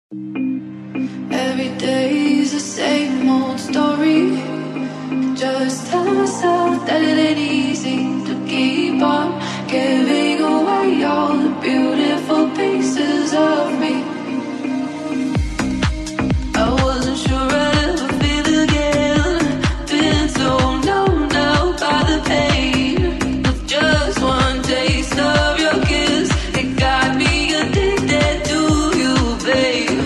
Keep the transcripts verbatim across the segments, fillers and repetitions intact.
Every day's the same old story. Just tell myself that it ain't easy to keep on giving away all the beautiful pieces of me. I wasn't sure I'd ever feel again. Been so numbed out by the pain. With just one taste of your kiss, it got me addicted to you, babe.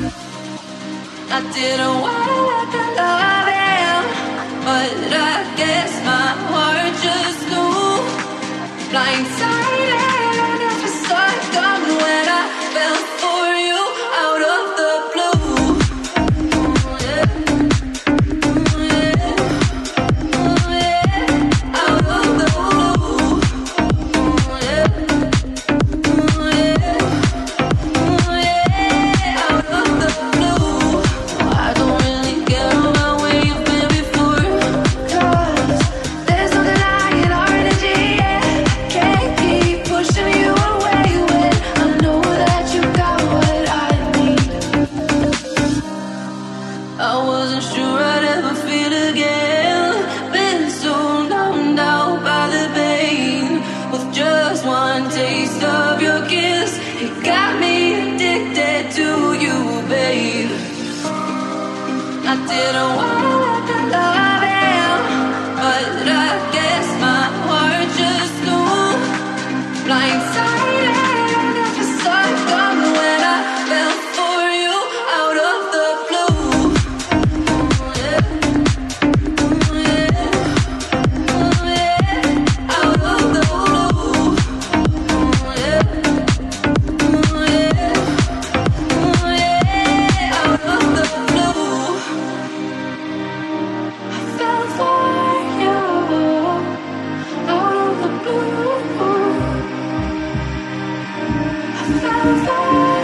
I didn't wanna let the love in, but I guess my heart just knew. Blindsided, I never saw it coming when I fell for you out of the blue. Yeah, yeah, yeah, out of the blue. Yeah, yeah, yeah, out of the blue. I don't really care about where you've been before, 'cause there's no denying our energy. Yeah, can't keep pushing you away when I know that you got what I need. I wasn't sure I'd ever feel again. Been so numbed out by the pain. With just one taste of your kiss, it got me addicted to you, babe. I didn't wanna let the love in, but I guess my heart just knew. Blindsided, I never saw it coming when I fell for you out of the blue. Yeah, yeah, yeah, out of the blue. Yeah, yeah, yeah, out of the blue. I fell for you out of the blue. I fell for